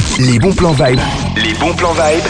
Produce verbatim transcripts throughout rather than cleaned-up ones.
Les bons plans vibes. Les bons plans vibes.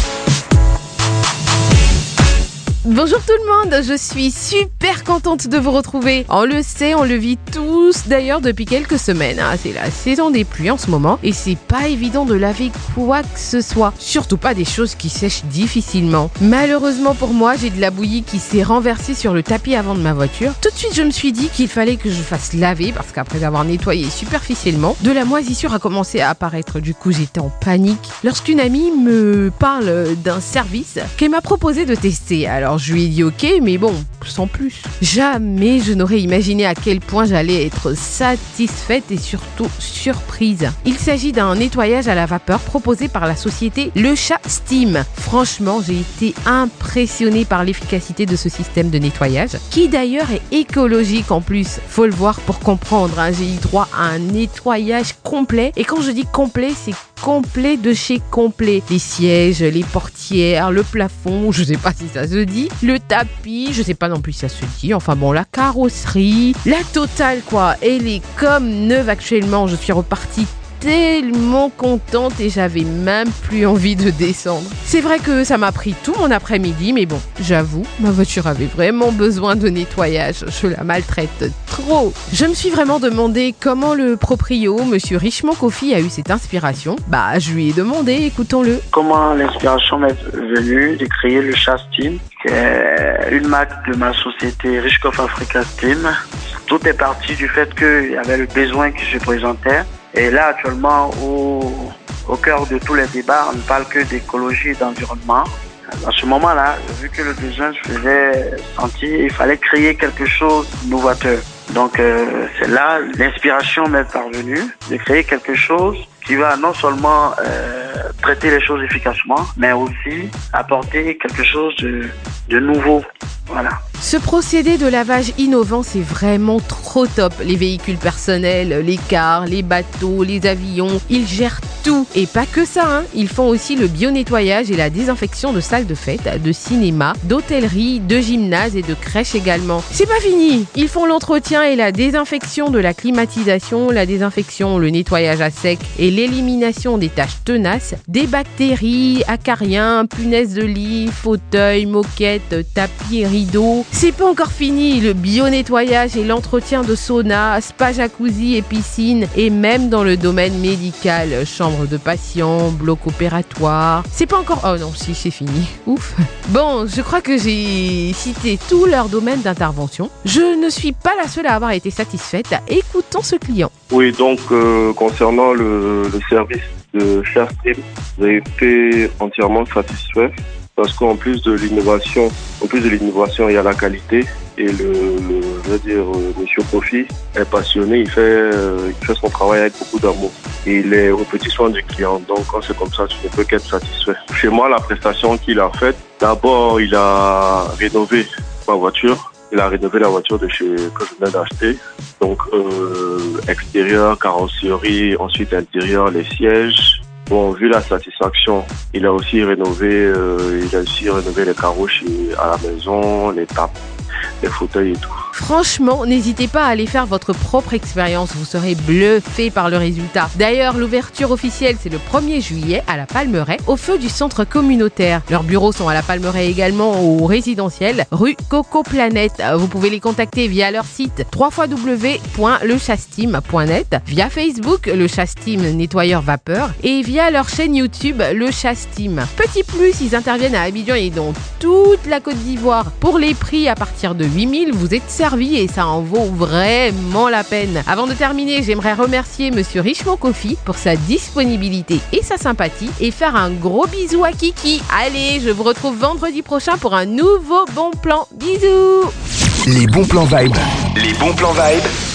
Bonjour tout le monde, je suis super contente de vous retrouver. On le sait, on le vit tous d'ailleurs depuis quelques semaines. Hein. C'est la saison des pluies en ce moment et c'est pas évident de laver quoi que ce soit. Surtout pas des choses qui sèchent difficilement. Malheureusement pour moi, j'ai de la bouillie qui s'est renversée sur le tapis avant de ma voiture. Tout de suite, je me suis dit qu'il fallait que je fasse laver parce qu'après avoir nettoyé superficiellement, de la moisissure a commencé à apparaître. Du coup, j'étais en panique lorsqu'une amie me parle d'un service qu'elle m'a proposé de tester. Alors, je lui ai dit ok, mais bon, sans plus. Jamais je n'aurais imaginé à quel point j'allais être satisfaite et surtout surprise. Il s'agit d'un nettoyage à la vapeur proposé par la société Le Chat Steam. Franchement, j'ai été impressionnée par l'efficacité de ce système de nettoyage, qui d'ailleurs est écologique en plus. Faut le voir pour comprendre, hein. J'ai eu droit à un nettoyage complet. Et quand je dis complet, c'est complet de chez complet. Les sièges, les portières, le plafond, je sais pas si ça se dit, le tapis, je sais pas non plus si ça se dit, enfin bon, la carrosserie, la totale quoi. Elle est comme neuve actuellement, je suis repartie tellement contente et j'avais même plus envie de descendre. C'est vrai que ça m'a pris tout mon après-midi, mais bon, j'avoue, ma voiture avait vraiment besoin de nettoyage. Je la maltraite trop. Je me suis vraiment demandé comment le proprio, monsieur Richemont Kofi, a eu cette inspiration. Bah, je lui ai demandé, écoutons-le. Comment l'inspiration m'est venue de créer le Chat Steam, qui est une marque de ma société Richemont Africa Steam. Tout est parti du fait qu'il y avait le besoin qui se présentait. Et là, actuellement, au, au cœur de tous les débats, on ne parle que d'écologie et d'environnement. À ce moment-là, vu que le besoin se faisait sentir, il fallait créer quelque chose de novateur. Donc, euh, c'est là l'inspiration m'est parvenue de créer quelque chose qui va non seulement euh, traiter les choses efficacement, mais aussi apporter quelque chose de, de nouveau. Voilà. Ce procédé de lavage innovant, c'est vraiment trop top. Les véhicules personnels, les cars, les bateaux, les avions, ils gèrent tout. Et pas que ça, hein. Ils font aussi le bio-nettoyage et la désinfection de salles de fête, de cinéma, d'hôtellerie, de gymnase et de crèches également. C'est pas fini. Ils font l'entretien et la désinfection de la climatisation, la désinfection, le nettoyage à sec et l'élimination des taches tenaces, des bactéries, acariens, punaises de lit, fauteuils, moquettes, tapis, rideaux. C'est pas encore fini, le bio-nettoyage et l'entretien de sauna, spa jacuzzi et piscine, et même dans le domaine médical, chambre de patients, bloc opératoire. C'est pas encore... Oh non, si, c'est fini. Ouf. Bon, je crois que j'ai cité tous leurs domaines d'intervention. Je ne suis pas la seule à avoir été satisfaite. Écoutons ce client. Oui, donc euh, concernant le, le service de Chat Steam, vous avez été entièrement satisfait. Parce qu'en plus de l'innovation, en plus de l'innovation, il y a la qualité. Et le, le je veux dire, monsieur Kofi est passionné, il fait, euh, il fait son travail avec beaucoup d'amour. Et il est au petit soin du client. Donc, quand c'est comme ça, tu ne peux qu'être satisfait. Chez moi, la prestation qu'il a faite, d'abord, il a rénové ma voiture. Il a rénové la voiture de chez, que je venais d'acheter. Donc, euh, extérieur, carrosserie, ensuite intérieur, les sièges. Bon, vu la satisfaction, il a aussi rénové, euh, il a aussi rénové les carreaux chez, à la maison, les tables, les fauteuils et tout. Franchement, n'hésitez pas à aller faire votre propre expérience, vous serez bluffé par le résultat. D'ailleurs, l'ouverture officielle, c'est le premier juillet à la Palmeraie, au feu du centre communautaire. Leurs bureaux sont à la Palmeraie également au résidentiel, rue Coco Planète. Vous pouvez les contacter via leur site w w w point le chat steam point net, via Facebook, Le Chat Steam nettoyeur vapeur, et via leur chaîne YouTube, Le Chat Steam. Petit plus, ils interviennent à Abidjan et dans toute la Côte d'Ivoire. Pour les prix à partir de huit mille, vous êtes servi et ça en vaut vraiment la peine. Avant de terminer, j'aimerais remercier monsieur Richemont Kofi pour sa disponibilité et sa sympathie et faire un gros bisou à Kiki. Allez, je vous retrouve vendredi prochain pour un nouveau bon plan. Bisous. Les bons plans vibes. Les bons plans vibes.